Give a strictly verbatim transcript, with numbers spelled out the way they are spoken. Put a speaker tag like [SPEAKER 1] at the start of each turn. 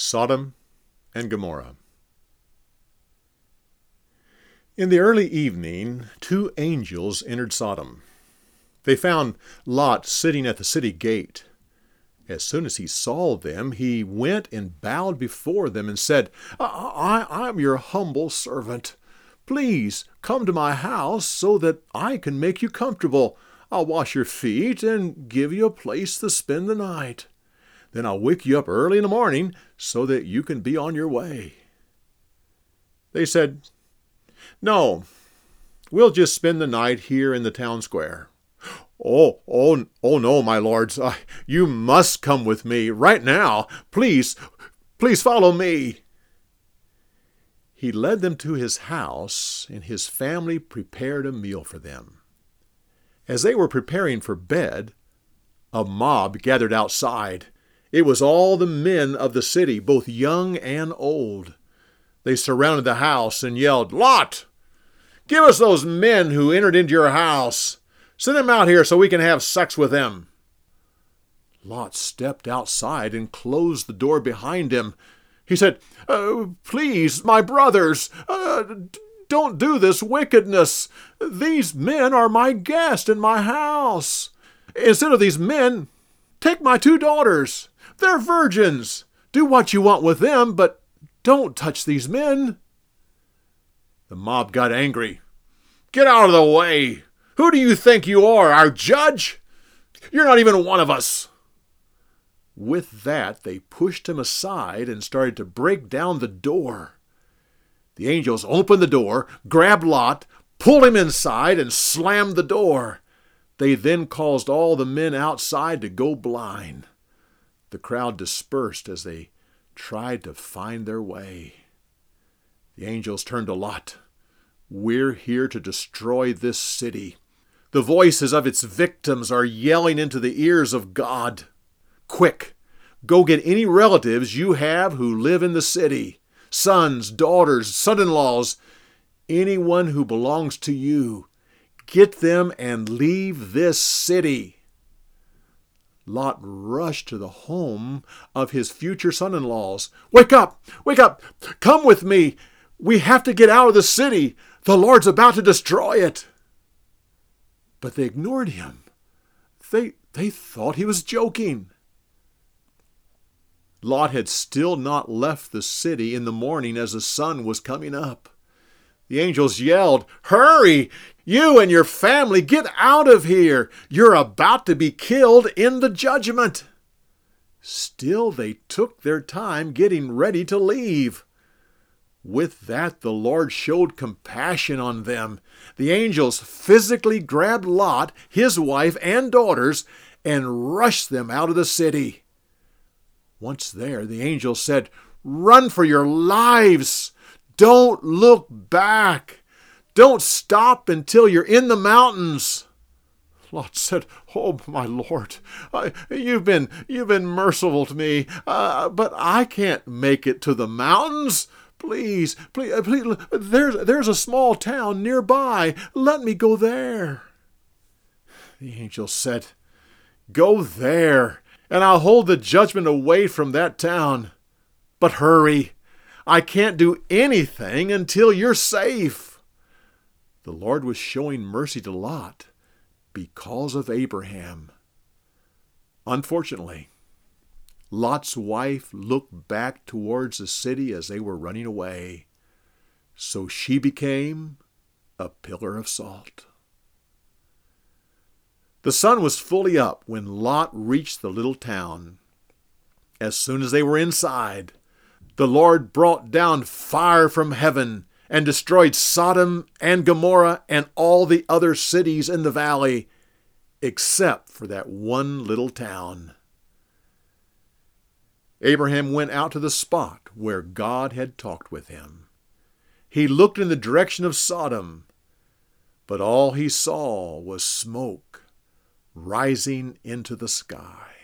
[SPEAKER 1] Sodom and Gomorrah. In the early evening, two angels entered Sodom. They found Lot sitting at the city gate. As soon as he saw them, he went and bowed before them and said, I, I am your humble servant. Please come to my house so that I can make you comfortable. I'll wash your feet and give you a place to spend the night. Then I'll wake you up early in the morning so that you can be on your way. They said, No, we'll just spend the night here in the town square. Oh, oh, oh no, my lords, uh, you must come with me right now. Please, please follow me. He led them to his house, and his family prepared a meal for them. As they were preparing for bed, a mob gathered outside. It was all the men of the city, both young and old. They surrounded the house and yelled, Lot, give us those men who entered into your house. Send them out here so we can have sex with them. Lot stepped outside and closed the door behind him. He said, uh, Please, my brothers, uh, d- don't do this wickedness. These men are my guests in my house. Instead of these men, take my two daughters. They're virgins. Do what you want with them, but don't touch these men. The mob got angry. Get out of the way. Who do you think you are, our judge? You're not even one of us. With that, they pushed him aside and started to break down the door. The angels opened the door, grabbed Lot, pulled him inside, and slammed the door. They then caused all the men outside to go blind. The crowd dispersed as they tried to find their way. The angels turned to Lot. We're here to destroy this city. The voices of its victims are yelling into the ears of God. Quick, go get any relatives you have who live in the city. Sons, daughters, son-in-laws, anyone who belongs to you. Get them and leave this city. Lot rushed to the home of his future son-in-laws. Wake up! Wake up! Come with me! We have to get out of the city. The Lord's about to destroy it. But they ignored him. They, they thought he was joking. Lot had still not left the city in the morning as the sun was coming up. The angels yelled, Hurry! You and your family, get out of here! You're about to be killed in the judgment. Still, they took their time getting ready to leave. With that, the Lord showed compassion on them. The angels physically grabbed Lot, his wife, and daughters, and rushed them out of the city. Once there, the angels said, Run for your lives! Don't look back! Don't stop until you're in the mountains! Lot said, Oh, my Lord, I, you've been, you've been merciful to me, uh, but I can't make it to the mountains. Please, please, please, there's, there's a small town nearby. Let me go there. The angel said, Go there, and I'll hold the judgment away from that town. But hurry, I can't do anything until you're safe. The Lord was showing mercy to Lot because of Abraham. Unfortunately, Lot's wife looked back towards the city as they were running away, so she became a pillar of salt. The sun was fully up when Lot reached the little town. As soon as they were inside, the Lord brought down fire from heaven and destroyed Sodom and Gomorrah and all the other cities in the valley, except for that one little town. Abraham went out to the spot where God had talked with him. He looked in the direction of Sodom, but all he saw was smoke rising into the sky.